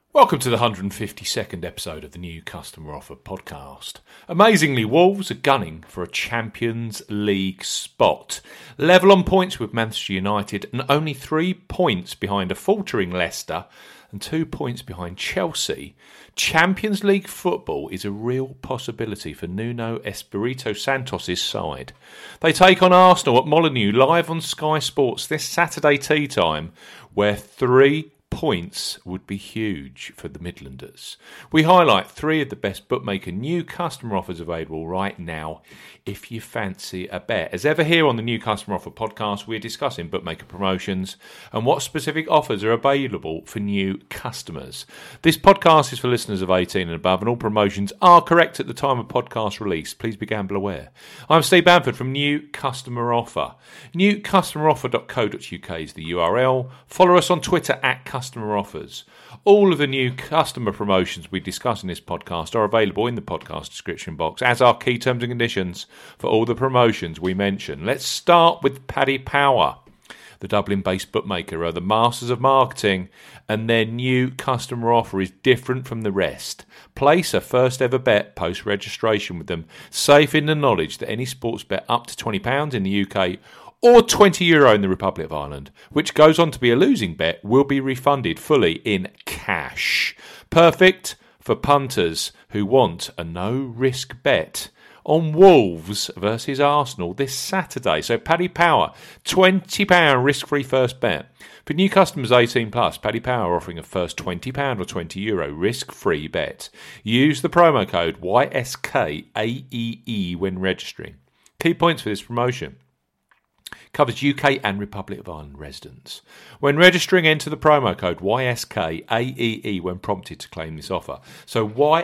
Welcome to the 152nd episode of the New Customer Offer podcast. Amazingly, Wolves are gunning for a Champions League spot. Level on points with Manchester United and only 3 points behind a faltering Leicester and 2 points behind Chelsea. Champions League football is a real possibility for Nuno Espirito Santos' side. They take on Arsenal at Molineux live on Sky Sports this Saturday tea time, where 3 points would be huge for the Midlanders. We highlight 3 of the best bookmaker new customer offers available right now if you fancy a bet. As ever here on the New Customer Offer podcast, we're discussing bookmaker promotions and what specific offers are available for new customers. This podcast is for listeners of 18 and above, and all promotions are correct at the time of podcast release. Please be gamble aware. I'm Steve Bamford from New Customer Offer. newcustomeroffer.co.uk is the URL. Follow us on Twitter at Customer Offers. All of the new customer promotions we discuss in this podcast are available in the podcast description box, as are key terms and conditions for all the promotions we mention. Let's start with Paddy Power. The Dublin-based bookmaker are the masters of marketing, and their new customer offer is different from the rest. Place a first ever bet post-registration with them, safe in the knowledge that any sports bet up to £20 in the UK or €20 in the Republic of Ireland, which goes on to be a losing bet, will be refunded fully in cash. Perfect for punters who want a no-risk bet on Wolves versus Arsenal this Saturday. So Paddy Power, £20 risk-free first bet. For new customers 18 plus, Paddy Power offering a first £20 or €20 risk-free bet. Use the promo code YSKAEE when registering. Key points for this promotion. Covers UK and Republic of Ireland residents. When registering, enter the promo code YSKAEE when prompted to claim this offer. So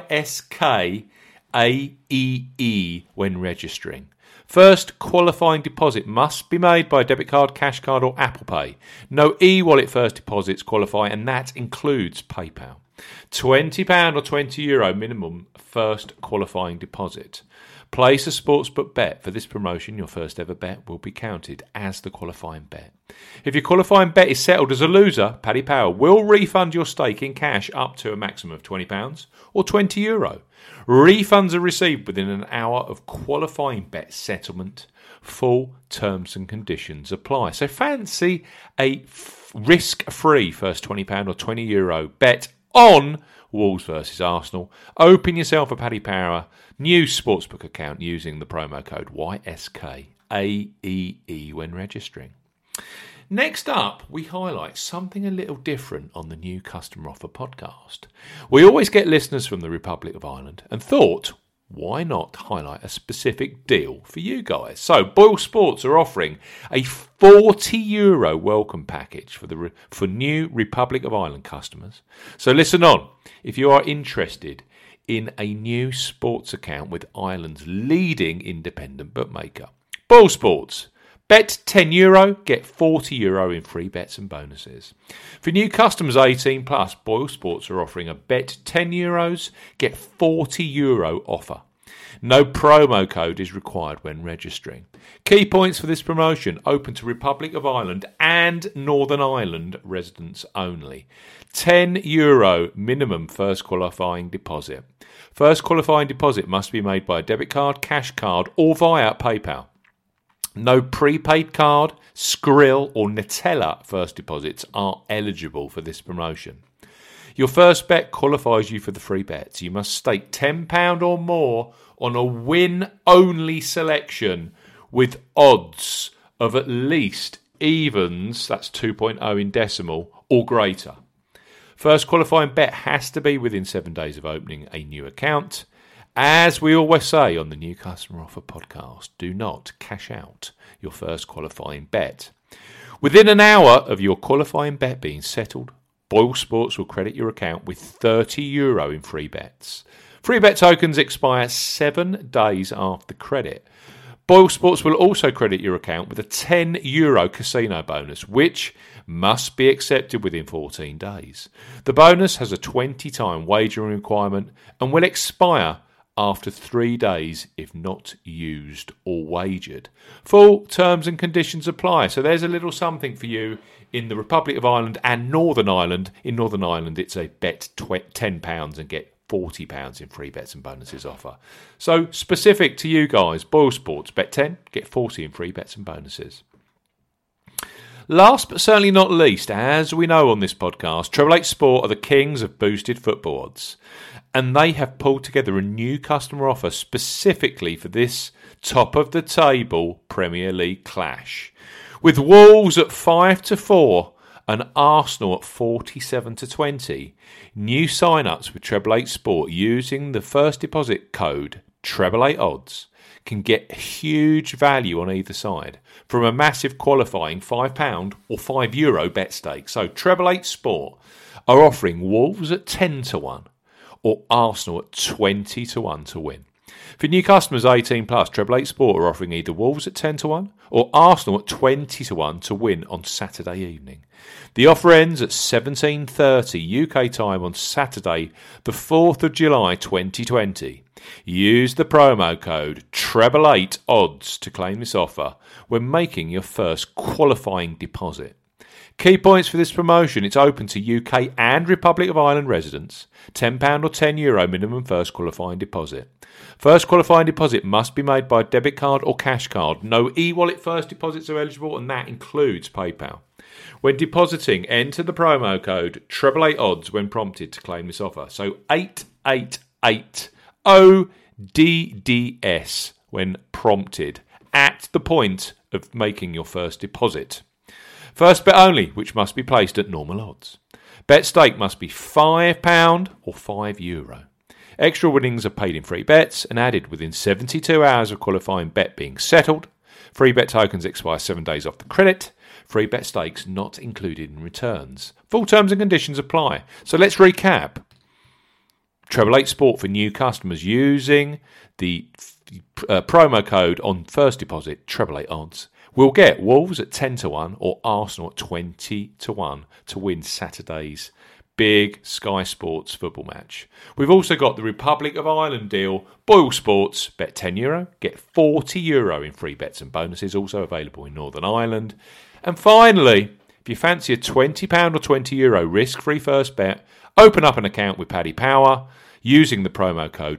YSKAEE when registering. First qualifying deposit must be made by a debit card, cash card or Apple Pay. No e-wallet first deposits qualify, and that includes PayPal. £20 or €20 minimum first qualifying deposit. Place a sportsbook bet. For this promotion, your first ever bet will be counted as the qualifying bet. If your qualifying bet is settled as a loser, Paddy Power will refund your stake in cash up to a maximum of £20 or €20. Refunds are received within an hour of qualifying bet settlement. Full terms and conditions apply. So fancy a risk-free first £20 or €20 bet on Wolves versus Arsenal. Open yourself a Paddy Power new sportsbook account using the promo code YSKAEE when registering. Next up, we highlight something a little different on the New Customer Offer podcast. We always get listeners from the Republic of Ireland and thought, why not highlight a specific deal for you guys? So, Boyle Sports are offering a €40 welcome package for new Republic of Ireland customers. So listen on. If you are interested in a new sports account with Ireland's leading independent bookmaker, Boyle Sports. Bet €10, get €40 in free bets and bonuses. For new customers 18 plus, Boyle Sports are offering a bet €10, get €40 offer. No promo code is required when registering. Key points for this promotion: open to Republic of Ireland and Northern Ireland residents only. €10 minimum first qualifying deposit. First qualifying deposit must be made by a debit card, cash card or via PayPal. No prepaid card, Skrill or Nutella first deposits are eligible for this promotion. Your first bet qualifies you for the free bets. You must stake £10 or more on a win-only selection with odds of at least evens, that's 2.0 in decimal, or greater. First qualifying bet has to be within 7 days of opening a new account. As we always say on the New Customer Offer podcast, do not cash out your first qualifying bet. Within an hour of your qualifying bet being settled, Boyle Sports will credit your account with €30 in free bets. Free bet tokens expire 7 days after credit. Boyle Sports will also credit your account with a €10 casino bonus, which must be accepted within 14 days. The bonus has a 20-time wagering requirement and will expire after 3 days if not used or wagered. Full terms and conditions apply. So there's a little something for you in the Republic of Ireland and Northern Ireland. In Northern Ireland, it's a bet £10 and get £40 in free bets and bonuses offer. So specific to you guys, Boyle Sports, bet 10, get 40 in free bets and bonuses. Last but certainly not least, as we know on this podcast, Treble 8 Sport are the kings of boosted football odds. And they have pulled together a new customer offer specifically for this top-of-the-table Premier League clash. With Wolves at 5-4 and Arsenal at 47-20, new sign-ups with Treble 8 Sport using the first deposit code Treble 8 Odds can get huge value on either side from a massive qualifying £5 or €5 bet stake. So Treble 8 Sport are offering Wolves at 10-1 or Arsenal at 20-1 to win. For new customers 18 plus, Treble 8 Sport are offering either Wolves at 10-1 or Arsenal at 20-1 to win on Saturday evening. The offer ends at 17:30 UK time on Saturday, the 4th of July 2020. Use the promo code Treble8Odds to claim this offer when making your first qualifying deposit. Key points for this promotion: it's open to UK and Republic of Ireland residents. £10 or €10 minimum first qualifying deposit. First qualifying deposit must be made by debit card or cash card. No e-wallet first deposits are eligible, and that includes PayPal. When depositing, enter the promo code Treble8Odds when prompted to claim this offer. So 888-ODDS when prompted at the point of making your first deposit. First bet only, which must be placed at normal odds. Bet stake must be £5 or €5. Extra winnings are paid in free bets and added within 72 hours of qualifying bet being settled. Free bet tokens expire 7 days off the credit. Free bet stakes not included in returns. Full terms and conditions apply. So let's recap. Treble 8 Sport for new customers using the promo code on first deposit, Treble 8 Odds. We'll get Wolves at 10-1 or Arsenal at 20-1 to win Saturday's big Sky Sports football match. We've also got the Republic of Ireland deal, Boyle Sports, bet €10, get €40 in free bets and bonuses, also available in Northern Ireland. And finally, if you fancy a £20 or €20 risk-free first bet, open up an account with Paddy Power using the promo code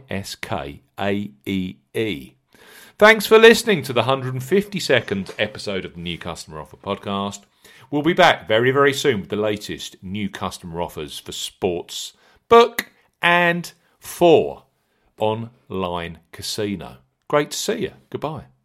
YSKAEE. Thanks for listening to the 152nd episode of the New Customer Offer podcast. We'll be back very, very soon with the latest new customer offers for sports book and for online casino. Great to see you. Goodbye.